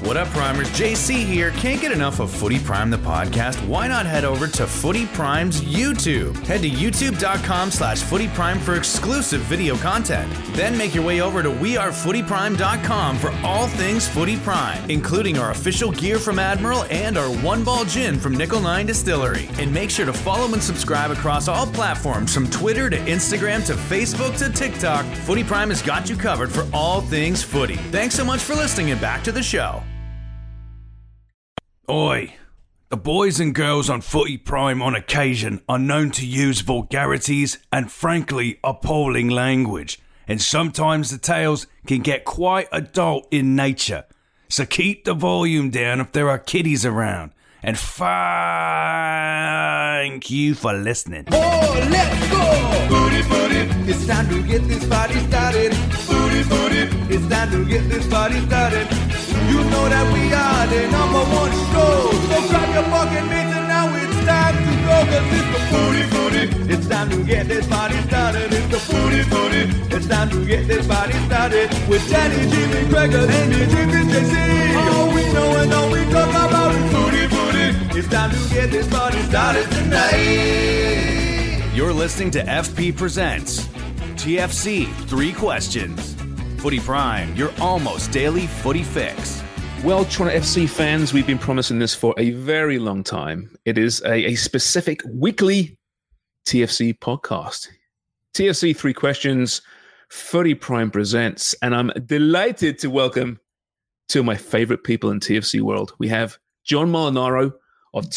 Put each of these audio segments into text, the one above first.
What up, Primers? JC here. Can't get enough of Footy Prime, the podcast? Why not head over to Footy Prime's YouTube? Head to youtube.com/footyprime for exclusive video content. Then make your way over to wearefootyprime.com for all things Footy Prime, including our official gear from Admiral and our One Ball Gin from Nickel 9 Distillery. And make sure to follow and subscribe across all platforms from Twitter to Instagram to Facebook to TikTok. Footy Prime has got you covered for all things footy. Thanks so much for listening and back to the show. Oi, the boys and girls on Footy Prime on occasion are known to use vulgarities and frankly appalling language, and sometimes the tales can get quite adult in nature. So keep the volume down if there are kiddies around, and thank you for listening. Oh, let's go! Footy, footy, it's time to get this party started. Footy, footy, it's time to get this party started. You know that we are the number one show. So grab your fucking mates and now it's time to go. Cause it's the Footy, footy, it's time to get this party started. It's the Footy, footy, it's time to get this party started. With Danny, Jimmy, Gregor, Andy, Jimmy, JC. All we know and all we talk about is Footy, footy. It's time to get this party started tonight. You're listening to FP Presents TFC 3 Questions. Footy Prime, your almost daily footy fix. Well, Toronto FC fans, we've been promising this for a very long time. It is a specific weekly TFC podcast. TFC 3 Questions, Footy Prime Presents, and I'm delighted to welcome two of my favorite people in TFC world. We have John Molinaro of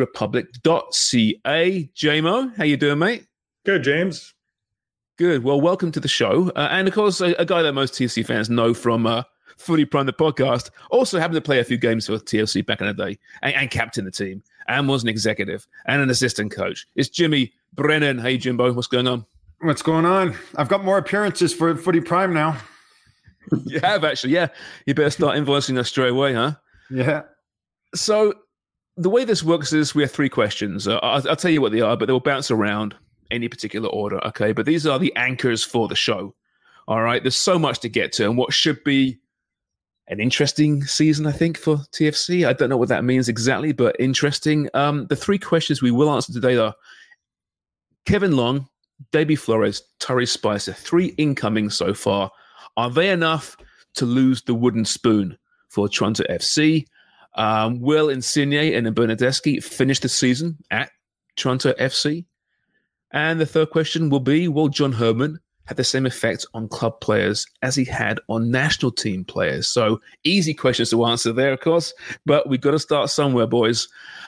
TFCRepublic.ca. JMO, how you doing, mate? Good, James. Good. Well, welcome to the show. And of course, a guy that most TFC fans know from Footy Prime, the podcast, also happened to play a few games for TFC back in the day and captain the team and was an executive and an assistant coach. It's Jimmy Brennan. Hey, Jimbo, what's going on? What's going on? I've got more appearances for Footy Prime now. You have, actually, yeah. You better start invoicing us straight away, huh? Yeah. So the way this works is we have 3 questions. I'll tell you what they are, but they'll bounce around any particular order, okay? But these are the anchors for the show, all right? There's so much to get to and what should be an interesting season, I think, for TFC. I don't know what that means exactly, but interesting. The 3 questions we will answer today are Kevin Long, Davy Flores, Torrey Spicer, 3 incoming so far. Are they enough to lose the wooden spoon for Toronto FC? Will Insigne and Bernardeschi finish the season at Toronto FC? And the third question will be, will John Herdman have the same effect on club players as he had on national team players? So easy questions to answer there, of course, but we've got to start somewhere, boys.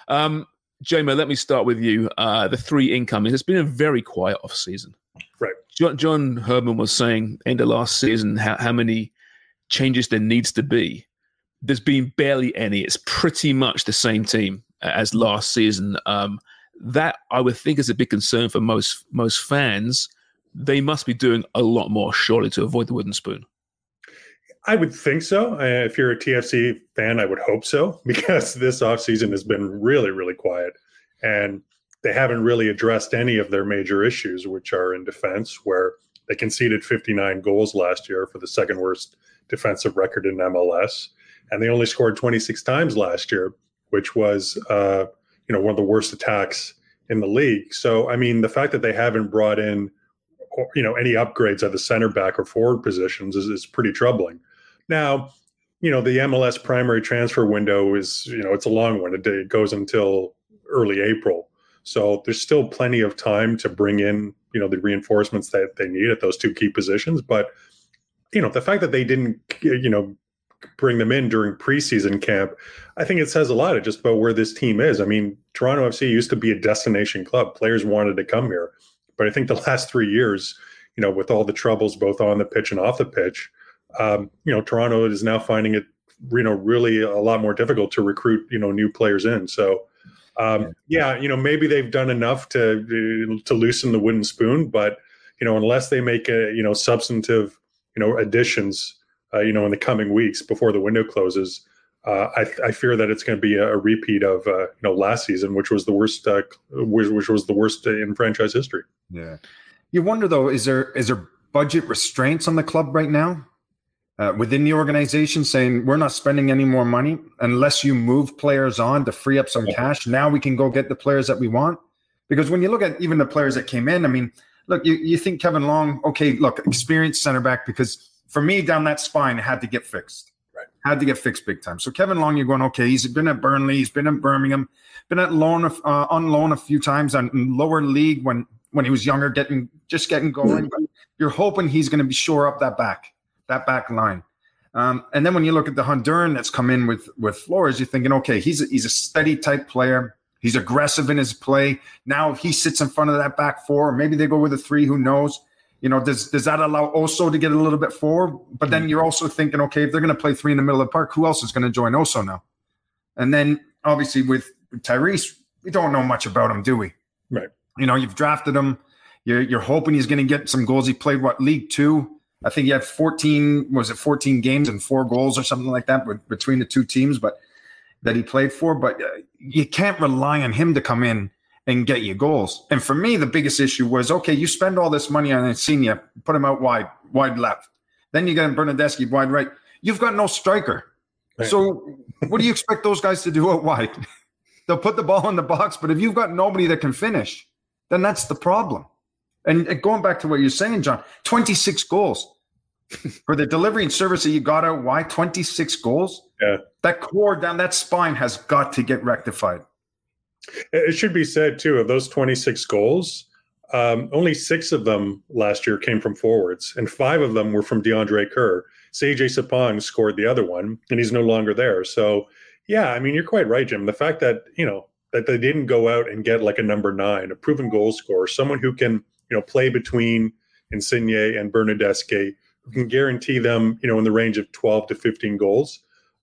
Jamo, let me start with you. The 3 incoming. It's been a very quiet off-season. Right. John Herdman was saying end of last season how many changes there needs to be. There's been barely any. It's pretty much the same team as last season. That I would think is a big concern for most fans. They must be doing a lot more, surely, to avoid the wooden spoon. I would think so. If you're a TFC fan, I would hope so, because this offseason has been really, really quiet. And they haven't really addressed any of their major issues, which are in defense, where they conceded 59 goals last year for the second worst defensive record in MLS. And they only scored 26 times last year, which was one of the worst attacks in the league. So, I mean, the fact that they haven't brought in, any upgrades at the center back or forward positions is pretty troubling. Now, the MLS primary transfer window is, it's a long one. It goes until early April. So there's still plenty of time to bring in, the reinforcements that they need at those 2 key positions. But, the fact that they didn't, bring them in during preseason camp, I think it says a lot just about where this team is. I mean, Toronto FC used to be a destination club. Players wanted to come here. But I think the last 3 years, with all the troubles both on the pitch and off the pitch, Toronto is now finding it, really a lot more difficult to recruit, new players in. So, maybe they've done enough to loosen the wooden spoon, but, unless they make substantive, additions, in the coming weeks before the window closes, I fear that it's going to be a repeat of last season, which was the worst, in franchise history. Yeah, you wonder though, is there budget restraints on the club right now? within the organization saying, we're not spending any more money unless you move players on to free up some cash. Now we can go get the players that we want. Because when you look at even the players that came in, I mean, look, you think Kevin Long, okay, look, experienced center back, because for me, down that spine, it had to get fixed. Right. Had to get fixed big time. So Kevin Long, you're going, okay, he's been at Burnley, he's been at Birmingham, been at on loan a few times on lower league when he was younger, getting going. But you're hoping he's going to be shore up that back line. And then when you look at the Honduran that's come in with Flores, you're thinking, okay, he's a steady type player. He's aggressive in his play. Now, if he sits in front of that back four, or maybe they go with a three, who knows? You know, does that allow Oso to get a little bit forward? But then you're also thinking, okay, if they're going to play three in the middle of the park, who else is going to join Oso now? And then, obviously, with Tyrese, we don't know much about him, do we? Right. You know, you've drafted him. You're hoping he's going to get some goals. He played, League Two? I think he had 14 games and 4 goals or something like that between the two teams, but that he played for. But you can't rely on him to come in and get you goals. And for me, the biggest issue was, okay, you spend all this money on Insigne, put him out wide left. Then you got Bernardeschi wide right. You've got no striker. Right. So what do you expect those guys to do out wide? They'll put the ball in the box, but if you've got nobody that can finish, then that's the problem. And going back to what you're saying, John, 26 goals. For the delivery and service that you got out wide, 26 goals? Yeah. That core down that spine has got to get rectified. It should be said, too, of those 26 goals, only 6 of them last year came from forwards, and 5 of them were from DeAndre Kerr. CJ Sapong scored the other one, and he's no longer there. So, yeah, I mean, you're quite right, Jim. The fact that, that they didn't go out and get like a number 9, a proven goal scorer, someone who can, play between Insigne and Bernardeschi, who can guarantee them, in the range of 12 to 15 goals.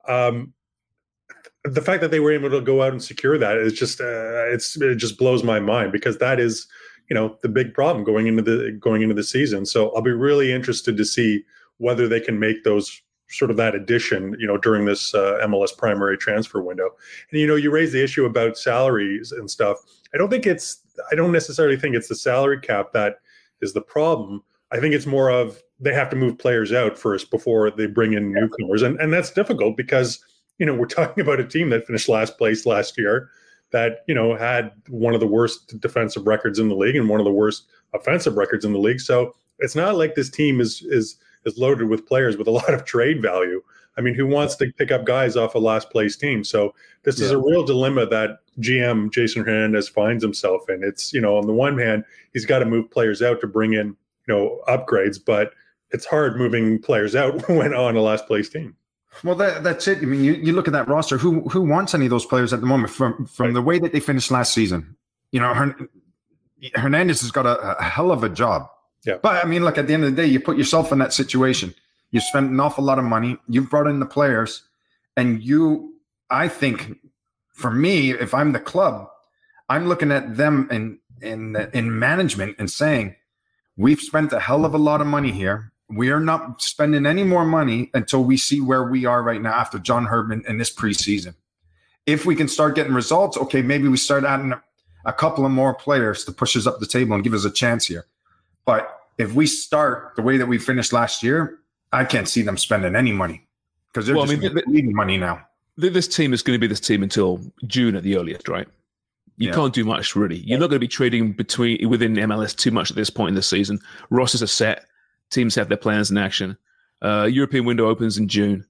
The fact that they were able to go out and secure that is just, it just blows my mind, because that is, the big problem going into the season. So I'll be really interested to see whether they can make those sort of that addition, during this MLS primary transfer window. And, you raise the issue about salaries and stuff. I don't necessarily think it's the salary cap that is the problem. I think it's more of they have to move players out first before they bring in newcomers. And that's difficult because, we're talking about a team that finished last place last year that, had one of the worst defensive records in the league and one of the worst offensive records in the league. So it's not like this team is loaded with players with a lot of trade value. I mean, who wants to pick up guys off a last place team? So this is a real dilemma that GM Jason Hernandez finds himself in. It's, on the one hand, he's got to move players out to bring in, upgrades, but it's hard moving players out when on a last place team. Well, that's it. I mean, you look at that roster. Who wants any of those players at the moment from the way that they finished last season? Hernandez has got a hell of a job. Yeah. But I mean, look, at the end of the day, you put yourself in that situation. You spent an awful lot of money. You've brought in the players, and I think, for me, if I'm the club, I'm looking at them in management and saying, we've spent a hell of a lot of money here. We are not spending any more money until we see where we are right now after John Herdman in this preseason. If we can start getting results, okay, maybe we start adding a couple of more players to push us up the table and give us a chance here. But if we start the way that we finished last year, I can't see them spending any money because they're needing money now. This team is going to be this team until June at the earliest, right? You can't do much, really. You're not going to be trading within MLS too much at this point in the season. Rosters are set. Teams have their plans in action. European window opens in June.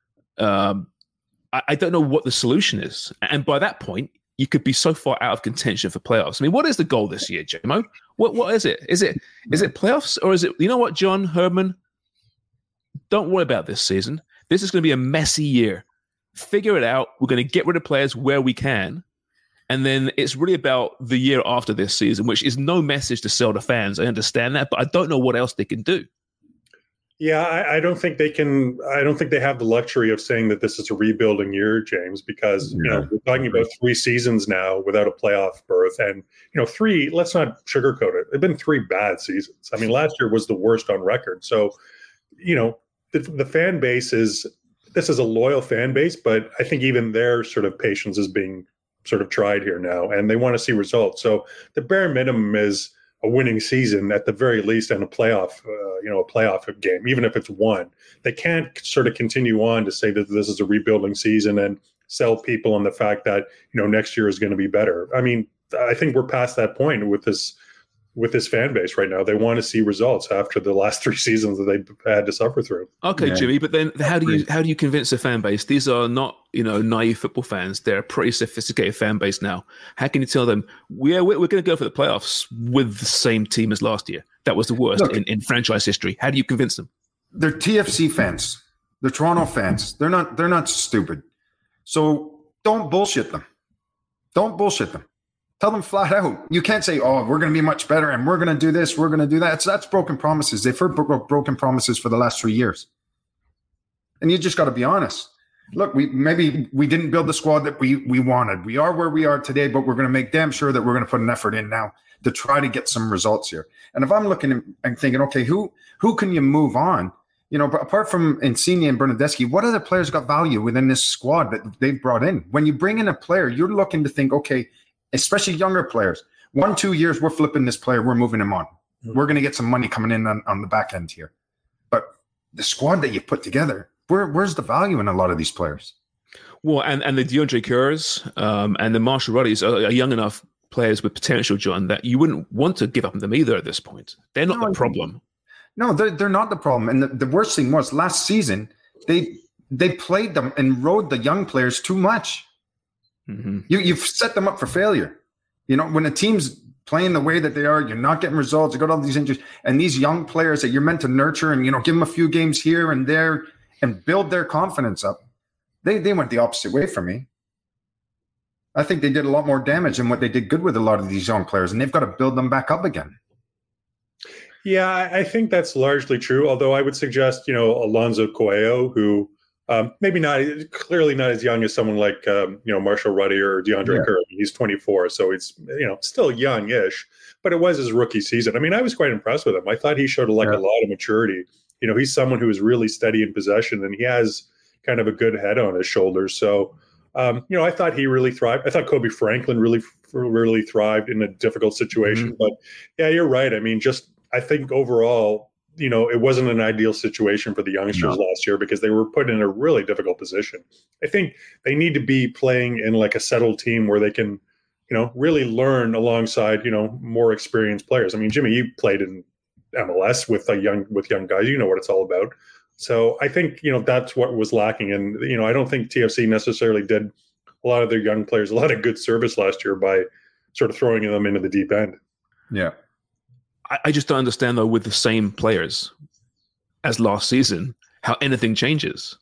I don't know what the solution is. And by that point, you could be so far out of contention for playoffs. I mean, what is the goal this year, JMO? What is it? Is it playoffs, or is it, you know what, John Herdman? Don't worry about this season. This is going to be a messy year. Figure it out. We're going to get rid of players where we can. And then it's really about the year after this season, which is no message to sell to fans. I understand that, but I don't know what else they can do. Yeah, I don't think they can. I don't think they have the luxury of saying that this is a rebuilding year, James, because we're talking about 3 seasons now without a playoff berth, and 3. Let's not sugarcoat it. They've been 3 bad seasons. I mean, last year was the worst on record. So, the fan base this is a loyal fan base, but I think even their sort of patience is being sort of tried here now, and they want to see results. So the bare minimum is a winning season at the very least and a playoff game, even if it's one. They can't sort of continue on to say that this is a rebuilding season and sell people on the fact that, next year is going to be better. I mean, I think we're past that point with this fan base right now. They want to see results after the last 3 seasons that they've had to suffer through. Okay, Jimmy, but then how do you convince the fan base? These are not, naive football fans. They're a pretty sophisticated fan base now. How can you tell them, we're going to go for the playoffs with the same team as last year? That was the worst in franchise history. How do you convince them? They're TFC fans. They're Toronto fans. They're not stupid. So don't bullshit them. Don't bullshit them. Tell them flat out. You can't say, "Oh, we're going to be much better and we're going to do this, we're going to do that." That's broken promises. They've heard broken promises for the last 3 years. And you just got to be honest. Look, we didn't build the squad that we wanted. We are where we are today, but we're going to make damn sure that we're going to put an effort in now to try to get some results here. And if I'm looking and thinking, okay, who can you move on? But apart from Insigne and Bernardeschi, what other players got value within this squad that they've brought in? When you bring in a player, you're looking to think, okay, especially younger players, 1-2 years, we're flipping this player, we're moving him on. Mm-hmm. We're going to get some money coming in on the back end here. But the squad that you put together, where's the value in a lot of these players? Well, and the DeAndre Kerrs and the Marshall Ruddys are young enough players with potential, John, that you wouldn't want to give up on them either at this point. They're not the problem. No, they're not the problem. And the worst thing was last season, they played them and rode the young players too much. Mm-hmm. You've set them up for failure. When a team's playing the way that they are, you're not getting results. You got all these injuries, and these young players that you're meant to nurture and give them a few games here and there and build their confidence up. They went the opposite way for me. I think they did a lot more damage than what they did good with a lot of these young players, and they've got to build them back up again. Yeah, I think that's largely true. Although I would suggest, Alonso Coelho, who clearly not as young as someone like, Marshall Ruddy or DeAndre Kerr. He's 24, so it's, still young-ish, but it was his rookie season. I mean, I was quite impressed with him. I thought he showed a lot of maturity. He's someone who is really steady in possession, and he has kind of a good head on his shoulders. So, I thought he really thrived. I thought Kobe Franklin really thrived in a difficult situation. Mm-hmm. But yeah, you're right. I mean, I think overall, it wasn't an ideal situation for the youngsters last year because they were put in a really difficult position. I think they need to be playing in like a settled team where they can, really learn alongside, more experienced players. I mean, Jimmy, you played in MLS with young guys. You know what it's all about. So I think, that's what was lacking. And, I don't think TFC necessarily did a lot of their young players a lot of good service last year by sort of throwing them into the deep end. Yeah. I just don't understand, though, with the same players as last season, how anything changes.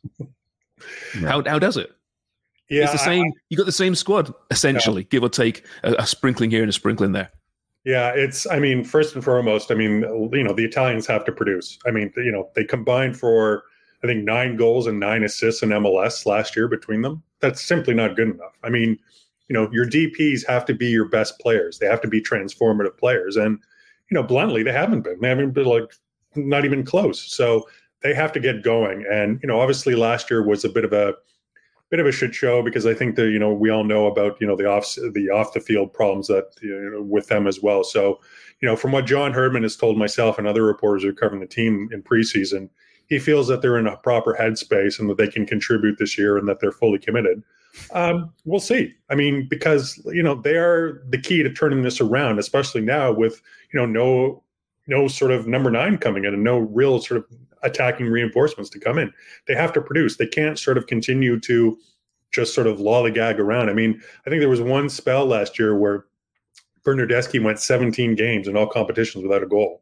Yeah. How does it? Yeah, it's the same. You got the same squad, essentially, give or take a sprinkling here and a sprinkling there. Yeah, first and foremost, the Italians have to produce. They combined for, I think, 9 goals and 9 assists in MLS last year between them. That's simply not good enough. Your DPs have to be your best players. They have to be transformative players. And, bluntly, they haven't been. They haven't been not even close. So they have to get going. And, obviously last year was a bit of a shit show because I think that, we all know about, the off the field problems that, with them as well. So, from what John Herdman has told myself and other reporters who are covering the team in preseason, he feels that they're in a proper headspace and that they can contribute this year and that they're fully committed. We'll see. Because, they are the key to turning this around, especially now with, no sort of number 9 coming in and no real sort of attacking reinforcements to come in. They have to produce. They can't sort of continue to just sort of lollygag around. I think there was one spell last year where Bernardeschi went 17 games in all competitions without a goal.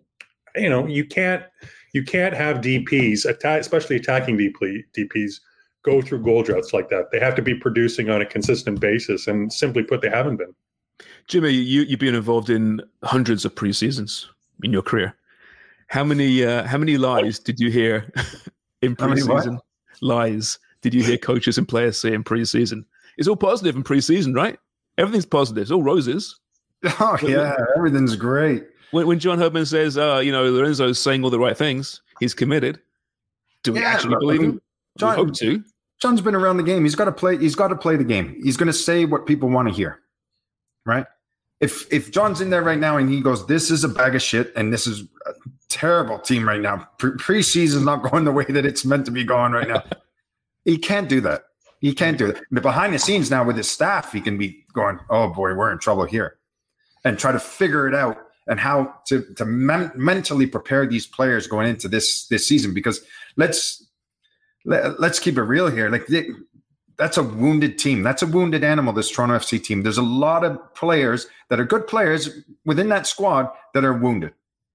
You can't have DPs, especially attacking DPs, go through goal droughts like that. They have to be producing on a consistent basis, and simply put, they haven't been. Jimmy, you've been involved in hundreds of preseasons in your career. How many lies did you hear in preseason? Lies did you hear coaches and players say in preseason? It's all positive in preseason, right? Everything's positive. It's all roses. Oh yeah, everything's great. When John Herdman says, Lorenzo's saying all the right things, he's committed. Do we actually believe him? John, we hope to. John's been around the game. He's got to play the game. He's going to say what people want to hear, right? If John's in there right now and he goes, this is a bag of shit and this is a terrible team right now, preseason's not going the way that it's meant to be going right now. He can't do that. He can't do it. But behind the scenes now with his staff, he can be going, oh boy, we're in trouble here, and try to figure it out and how to mentally prepare these players going into this season. Because let's keep it real here. Like that's a wounded team. That's a wounded animal, this Toronto FC team. There's a lot of players that are good players within that squad that are wounded.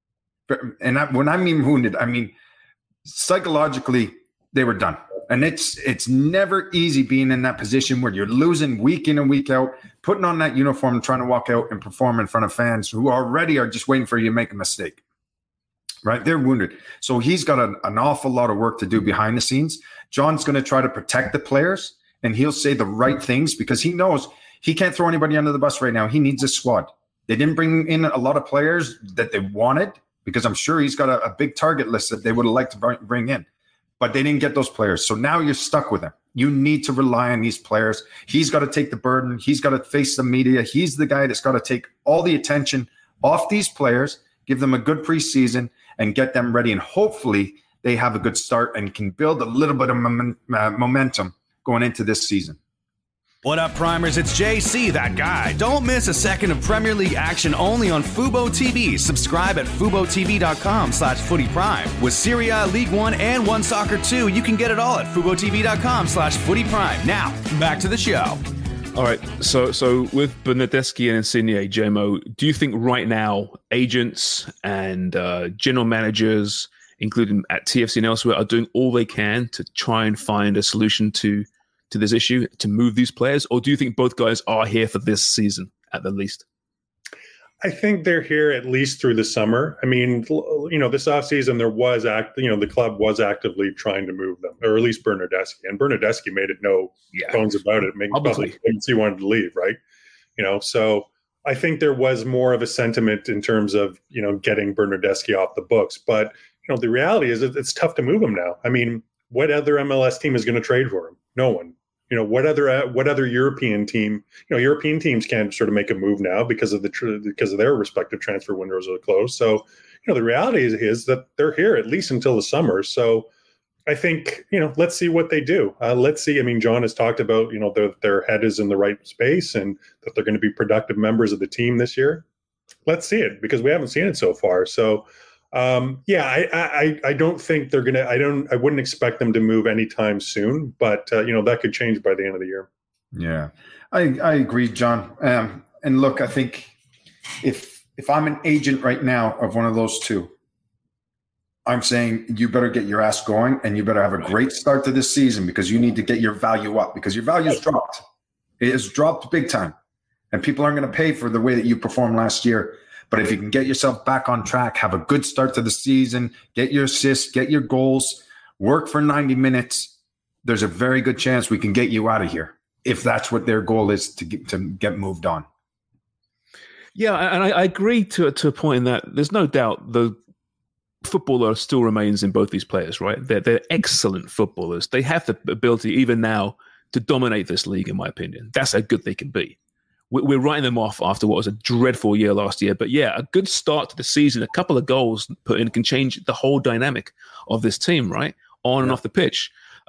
And when I mean wounded, I mean psychologically they were done. And it's never easy being in that position where you're losing week in and week out, putting on that uniform and trying to walk out and perform in front of fans who already are just waiting for you to make a mistake. Right? They're wounded. So he's got an awful lot of work to do behind the scenes. John's going to try to protect the players, and he'll say the right things because he knows he can't throw anybody under the bus right now. He needs a squad. They didn't bring in a lot of players that they wanted because I'm sure he's got a big target list that they would have liked to bring in. But they didn't get those players. So now you're stuck with him. You need to rely on these players. He's got to take the burden. He's got to face the media. He's the guy that's got to take all the attention off these players, give them a good preseason, and get them ready. And hopefully they have a good start and can build a little bit of momentum going into this season. What up, Primers? It's JC, that guy. Don't miss a second of Premier League action only on Fubo TV. Subscribe at FuboTV.com/FootyPrime. With Serie A, League One, and One Soccer 2, you can get it all at FuboTV.com/FootyPrime. Now, back to the show. All right, so with Bernardeschi and Insigne, JMO, do you think right now agents and general managers, including at TFC and elsewhere, are doing all they can to try and find a solution to this issue, to move these players? Or do you think both guys are here for this season at the least? I think they're here at least through the summer. I mean, this offseason the club was actively trying to move them, or at least Bernardeschi. And Bernardeschi made it no bones about it. Publicly he wanted to leave, right? So I think there was more of a sentiment in terms of, getting Bernardeschi off the books. But, the reality is it's tough to move him now. I mean, what other MLS team is going to trade for him? No one. What other European team? European teams can't sort of make a move now because of their respective transfer windows are closed. So, the reality is that they're here at least until the summer. So, I think let's see what they do. Let's see. I mean, John has talked about their head is in the right space and that they're going to be productive members of the team this year. Let's see it because we haven't seen it so far. So. I don't think they're going to, I wouldn't expect them to move anytime soon, but that could change by the end of the year. Yeah, I agree, John. And look, I think if I'm an agent right now of one of those two, I'm saying you better get your ass going and you better have a great start to this season because you need to get your value up because your value's dropped. It has dropped big time and people aren't going to pay for the way that you performed last year. But if you can get yourself back on track, have a good start to the season, get your assists, get your goals, work for 90 minutes, there's a very good chance we can get you out of here if that's what their goal is to get moved on. Yeah, and I agree to a point in that there's no doubt the footballer still remains in both these players, right? They're excellent footballers. They have the ability even now to dominate this league, in my opinion. That's how good they can be. We're writing them off after what was a dreadful year last year. But yeah, a good start to the season, a couple of goals put in can change the whole dynamic of this team, right? On and off the pitch.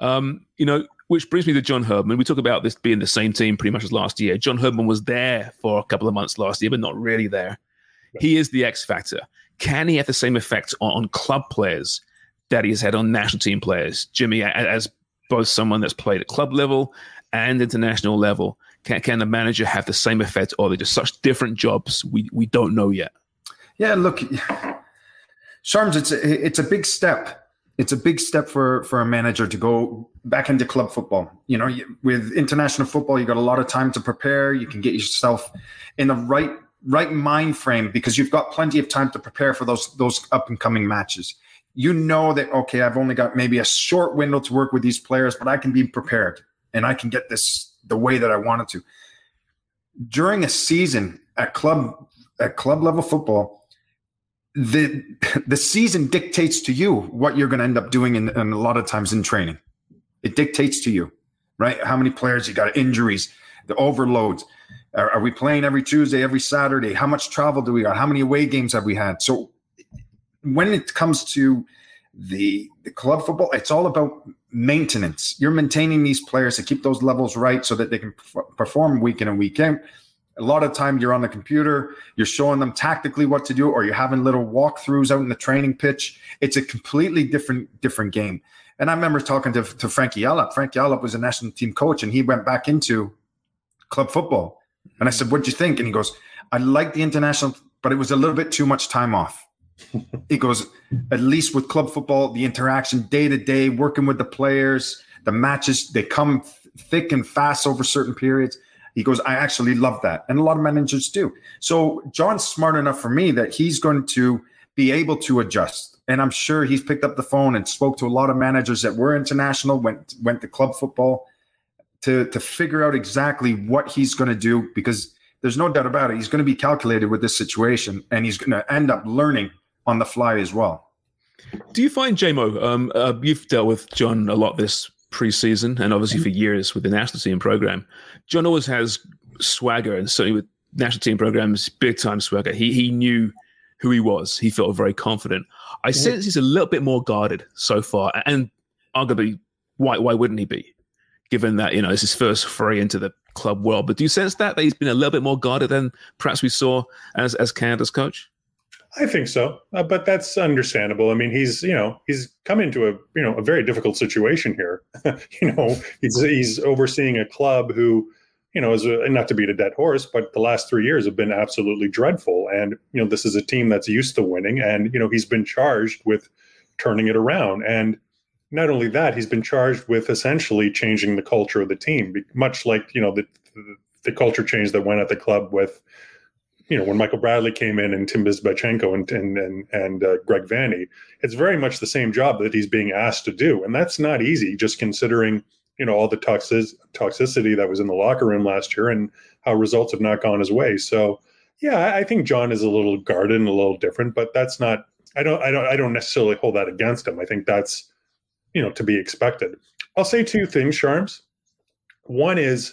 Which brings me to John Herdman. We talk about this being the same team pretty much as last year. John Herdman was there for a couple of months last year, but not really there. Right. He is the X factor. Can he have the same effect on club players that he has had on national team players? Jimmy, as both someone that's played at club level and international level, can the manager have the same effect, or are they just such different jobs we don't know yet? Yeah, look, Sharms, it's a big step. It's a big step for a manager to go back into club football. With international football, you got a lot of time to prepare. You can get yourself in the right mind frame because you've got plenty of time to prepare for those up and coming matches. You know that, okay, I've only got maybe a short window to work with these players, but I can be prepared and I can get this the way that I wanted to. During a season at club level football, the season dictates to you what you're going to end up doing in a lot of times in training. It dictates to you, right? How many players you got, injuries, the overloads. Are we playing every Tuesday, every Saturday? How much travel do we got? How many away games have we had? So when it comes to the club football, it's all about maintenance. You're maintaining these players to keep those levels right so that they can perform week in and week out. A lot of time you're on the computer, you're showing them tactically what to do, or you're having little walkthroughs out in the training pitch. It's a completely different game. And I remember talking to Frankie Yallop. Frank Yallop was a national team coach, and he went back into club football. And I said, what'd you think? And he goes, I like the international, but it was a little bit too much time off. He goes, at least with club football, the interaction day to day, working with the players, the matches, they come thick and fast over certain periods. He goes, I actually love that. And a lot of managers do. So John's smart enough for me that he's going to be able to adjust. And I'm sure he's picked up the phone and spoke to a lot of managers that were international, went to club football to figure out exactly what he's going to do, because there's no doubt about it. He's going to be calculated with this situation, and he's going to end up learning on the fly as well. Do you find, JMO, you've dealt with John a lot this preseason and obviously for years with the national team program. John always has swagger, and certainly with national team programs, big time swagger. He knew who he was. He felt very confident. I sense he's a little bit more guarded so far, and arguably, why wouldn't he be, given that, you know, it's his first foray into the club world? But do you sense that he's been a little bit more guarded than perhaps we saw as Canada's coach? I think so, but that's understandable. I mean, he's come into a very difficult situation here. He's overseeing a club who, is not to beat a dead horse, but the last 3 years have been absolutely dreadful. And, this is a team that's used to winning, and, he's been charged with turning it around. And not only that, he's been charged with essentially changing the culture of the team, much like, the culture change that went at the club with, when Michael Bradley came in and Tim Bizbachenko and Greg Vanney. It's very much the same job that he's being asked to do. And that's not easy, just considering, all the toxicity that was in the locker room last year and how results have not gone his way. So, yeah, I think John is a little guarded and a little different, but that's not, I don't necessarily hold that against him. I think that's, to be expected. I'll say two things, Sharms. One is,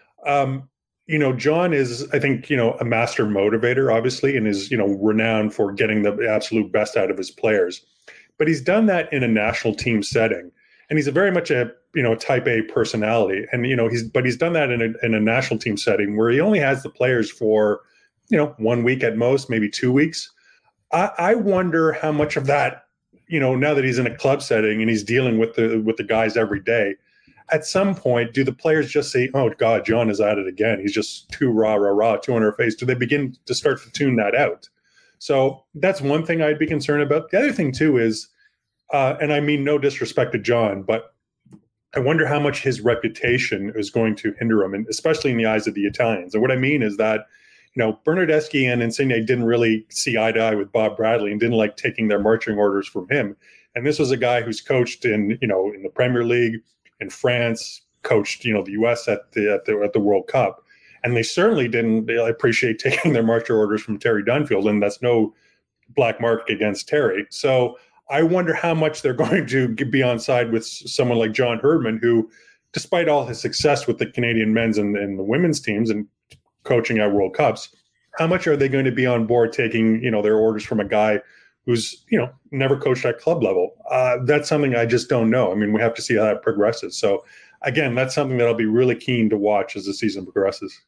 John is, I think, a master motivator, obviously, and is, renowned for getting the absolute best out of his players. But he's done that in a national team setting. And he's very much a, type A personality. And, he's done that in a national team setting where he only has the players for, 1 week at most, maybe 2 weeks. I wonder how much of that, now that he's in a club setting and he's dealing with the guys every day, at some point, do the players just say, oh, God, John is at it again. He's just too rah, too on her face. Do they begin to start to tune that out? So that's one thing I'd be concerned about. The other thing, too, is, and I mean no disrespect to John, but I wonder how much his reputation is going to hinder him, and especially in the eyes of the Italians. And what I mean is that, Bernardeschi and Insigne didn't really see eye to eye with Bob Bradley and didn't like taking their marching orders from him. And this was a guy who's coached in the Premier League, in France, coached, the U.S. at the World Cup. And they certainly didn't appreciate taking their marching orders from Terry Dunfield. And that's no black mark against Terry. So I wonder how much they're going to be on side with someone like John Herdman, who, despite all his success with the Canadian men's and the women's teams and coaching at World Cups, how much are they going to be on board taking, their orders from a guy who's, never coached at club level? That's something I just don't know. I mean, we have to see how that progresses. So, again, that's something that I'll be really keen to watch as the season progresses.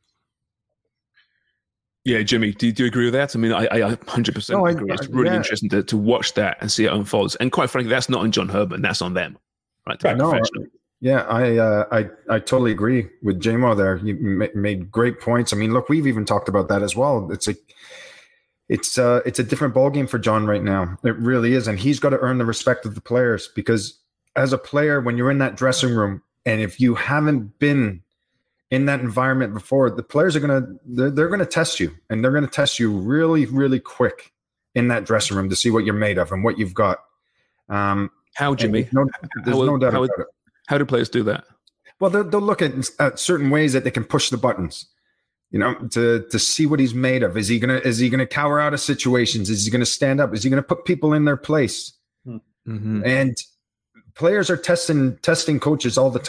Yeah, Jimmy, do you agree with that? I mean, I 100% agree. It's really interesting to watch that and see how it unfolds. And quite frankly, that's not on John Herdman. That's on them. Right? I totally agree with JMO there. You made great points. I mean, look, we've even talked about that as well. It's a different ballgame for John right now. It really is. And he's got to earn the respect of the players, because as a player, when you're in that dressing room, and if you haven't been in that environment before, the players are they're going to test you, and they're going to test you really, really quick in that dressing room to see what you're made of and what you've got. How, Jimmy? There's no doubt about it. How do players do that? Well, they'll look at certain ways that they can push the buttons, to see what he's made of. Is he gonna cower out of situations? Is he gonna stand up? Is he gonna put people in their place? Mm-hmm. And players are testing coaches all the time.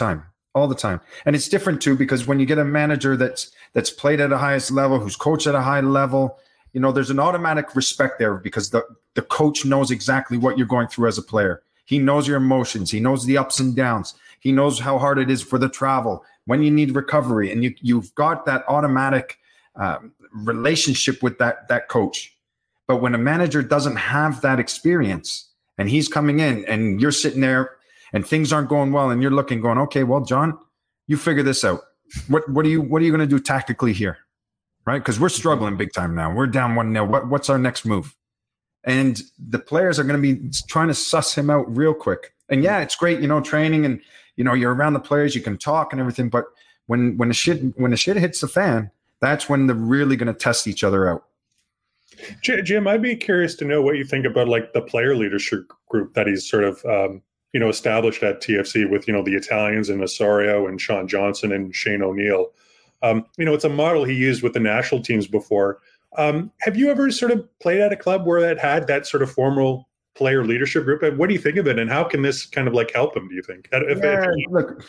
all the time. And it's different too, because when you get a manager that's played at the highest level, who's coached at a high level, there's an automatic respect there because the coach knows exactly what you're going through as a player. He knows your emotions. He knows the ups and downs. He knows how hard it is for the travel, when you need recovery. And you've got that automatic relationship with that coach. But when a manager doesn't have that experience and he's coming in and you're sitting there and things aren't going well and you're looking, going, okay, well, John, you figure this out. What are you going to do tactically here? Right? Because we're struggling big time now. We're down 1-0. What's our next move? And the players are going to be trying to suss him out real quick. And yeah, it's great, training and, you're around the players, you can talk and everything. But when the shit hits the fan, that's when they're really going to test each other out. Jim, I'd be curious to know what you think about like the player leadership group that he's sort of, established at TFC with, the Italians and Osorio and Sean Johnson and Shane O'Neill. It's a model he used with the national teams before. Have you ever sort of played at a club where that had that sort of formal player leadership group? And what do you think of it? And how can this kind of like help him, do you think? Look,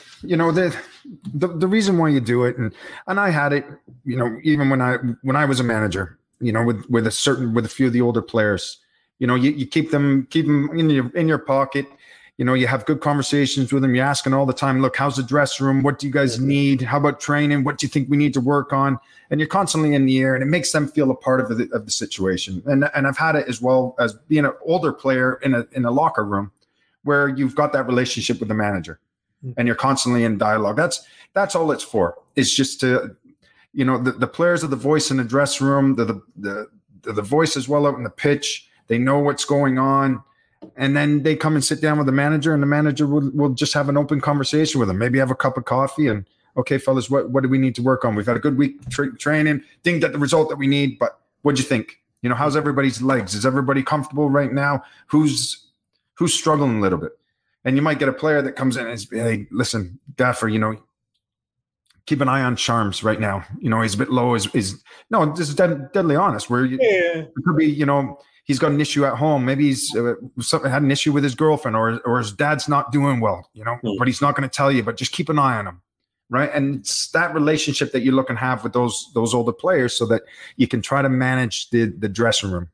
the reason why you do it, and I had it, even when I was a manager, with a few of the older players, you keep them in your pocket. You have good conversations with them. You're asking all the time, look, how's the dressing room? What do you guys need? How about training? What do you think we need to work on? And you're constantly in the air, and it makes them feel a part of the situation. And I've had it as well as being an older player in a locker room where you've got that relationship with the manager and you're constantly in dialogue. That's all it's for. It's just to, the players are the voice in the dressing room, the voice as well out in the pitch. They know what's going on. And then they come and sit down with the manager, and the manager will just have an open conversation with them. Maybe have a cup of coffee and, okay, fellas, what do we need to work on? We've had a good week training, didn't get the result that we need, but what'd you think? How's everybody's legs? Is everybody comfortable right now? Who's struggling a little bit? And you might get a player that comes in and says, hey, listen, Gaffer, keep an eye on Charms right now. He's a bit low. No, this is deadly honest. Where it could be, he's got an issue at home. Maybe he's had an issue with his girlfriend, or his dad's not doing well, but he's not going to tell you, but just keep an eye on him. Right. And it's that relationship that you look and have with those older players so that you can try to manage the dressing room.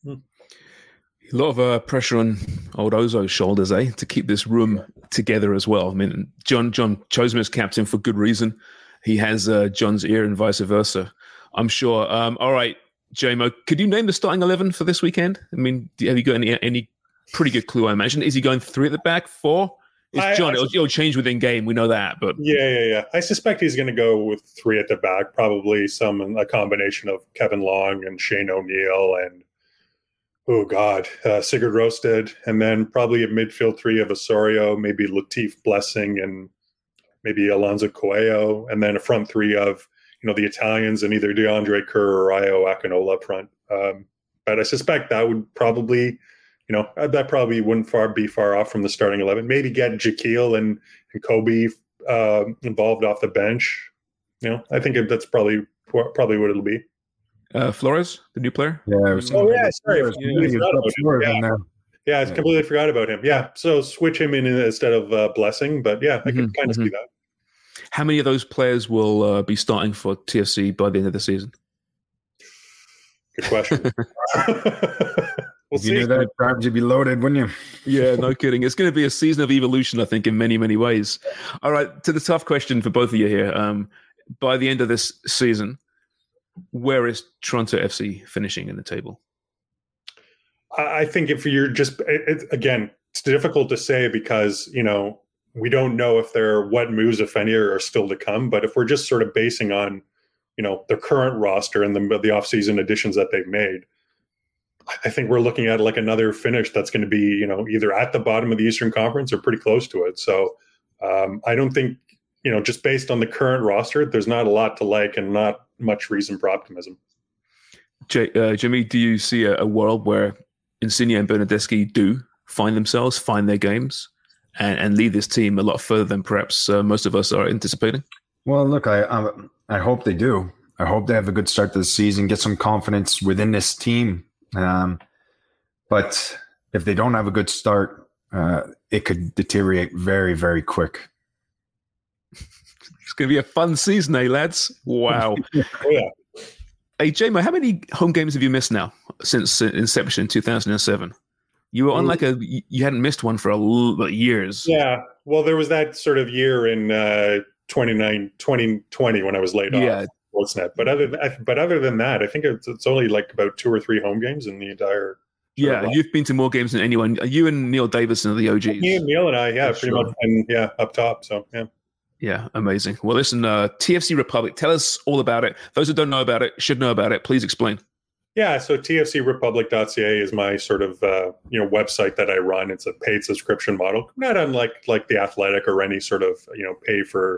A lot of pressure on old Ozo's shoulders, to keep this room together as well. I mean, John chose him as captain for good reason. He has John's ear and vice versa, I'm sure. All right, JMO, could you name the starting 11 for this weekend? I mean, have you got any pretty good clue, I imagine? Is he going 3 at the back, 4? It's John. It'll change within game. We know that. But yeah. I suspect he's going to go with 3 at the back, probably a combination of Kevin Long and Shane O'Neill and, Sigurd Rosted. And then probably a midfield 3 of Osorio, maybe Latif Blessing and maybe Alonso Coelho. And then a front 3 of, the Italians and either DeAndre Kerr or Ayo Akinola up front. But I suspect that would probably, that probably wouldn't be far off from the starting 11. Maybe get Jaquil and Kobe involved off the bench. I think that's probably what it'll be. Flores, the new player? Yeah. Sorry. I completely forgot about him. Yeah. So switch him in instead of Blessing. But yeah, I could kind of see that. How many of those players will be starting for TFC by the end of the season? Good question. We'll see. You knew that, perhaps you'd be loaded, wouldn't you? Yeah, no kidding. It's going to be a season of evolution, I think, in many, many ways. All right, to the tough question for both of you here. By the end of this season, where is Toronto FC finishing in the table? I think if you're just, again, it's difficult to say because, we don't know what moves, if any, are still to come. But if we're just sort of basing on, the current roster and the offseason additions that they've made, I think we're looking at like another finish that's going to be, either at the bottom of the Eastern Conference or pretty close to it. So I don't think, just based on the current roster, there's not a lot to like and not much reason for optimism. Jimmy, do you see a world where Insigne and Bernardeschi do find their games and lead this team a lot further than perhaps most of us are anticipating? Well, look, I hope they do. I hope they have a good start to the season, get some confidence within this team. But if they don't have a good start, it could deteriorate very, very quick. It's going to be a fun season, eh, lads? Wow. Oh, yeah. Hey, J-Mo, how many home games have you missed now since inception in 2007? You were on you hadn't missed one for years. Yeah. Well, there was that sort of year in 2020 when I was laid off Sportsnet. But other than that, I think it's only like about 2 or 3 home games in the entire. Yeah, you've been to more games than anyone. You and Neil Davison are the OGs. Me and Neil and I, pretty much, and up top. So yeah. Yeah, amazing. Well, listen, TFC Republic, tell us all about it. Those who don't know about it should know about it. Please explain. Yeah, so tfcrepublic.ca is my sort of website that I run. It's a paid subscription model, not unlike like The Athletic or any sort of pay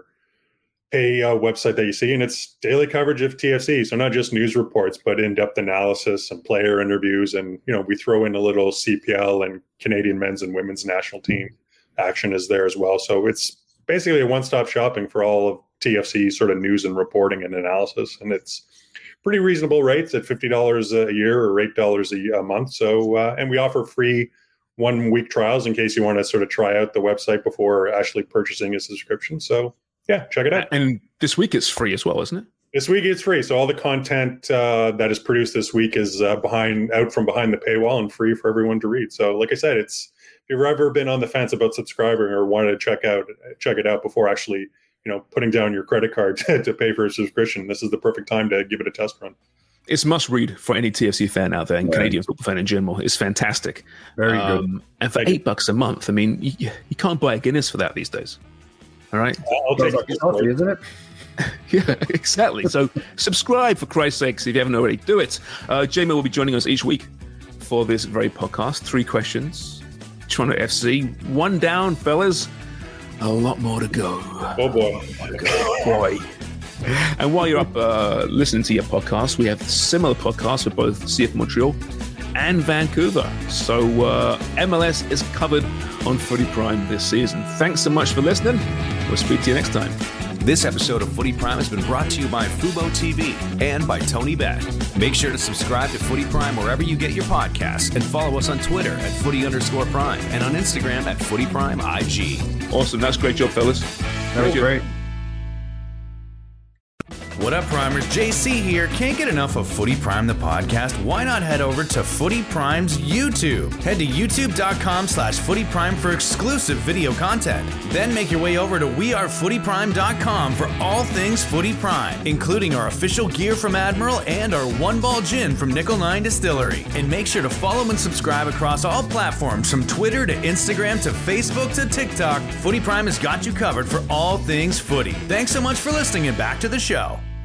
website that you see, and it's daily coverage of TFC. So not just news reports, but in-depth analysis and player interviews, and we throw in a little CPL and Canadian men's and women's national team action is there as well. So it's basically a one-stop shopping for all of TFC sort of news and reporting and analysis, and it's pretty reasonable rates at $50 a year or $8 a month. So and we offer free 1-week trials in case you want to sort of try out the website before actually purchasing a subscription. So yeah, check it out. And this week it's free as well, isn't it? This week it's free. So all the content that is produced this week is out from behind the paywall and free for everyone to read. So like I said, if you've ever been on the fence about subscribing or wanted to check it out before actually putting down your credit card to pay for a subscription, this is the perfect time to give it a test run. It's must read for any TFC fan out there and Canadian football fan in general. It's fantastic. Very good. And for $8 a month, I mean, you can't buy a Guinness for that these days. All right. I'll take it, coffee, isn't it? Yeah, exactly. So subscribe, for Christ's sakes, if you haven't already. Do it. J-Mo will be joining us each week for this very podcast. 3 questions. Toronto FC. 1 down, fellas. A lot more to go. Oh, boy. Boy. And while you're up listening to your podcast, we have similar podcasts for both CF Montreal and Vancouver. So MLS is covered on Footy Prime this season. Thanks so much for listening. We'll speak to you next time. This episode of Footy Prime has been brought to you by Fubo TV and by Tony Bet. Make sure to subscribe to Footy Prime wherever you get your podcasts and follow us on Twitter at @footy_prime and on Instagram at FootyPrimeIG. Awesome. That's a great job, fellas. That was great. What up, Primers? JC here. Can't get enough of Footy Prime, the podcast? Why not head over to Footy Prime's YouTube? Head to youtube.com/FootyPrime for exclusive video content. Then make your way over to wearefootyprime.com for all things Footy Prime, including our official gear from Admiral and our One Ball Gin from Nickel 9 Distillery. And make sure to follow and subscribe across all platforms from Twitter to Instagram to Facebook to TikTok. Footy Prime has got you covered for all things footy. Thanks so much for listening and back to the show.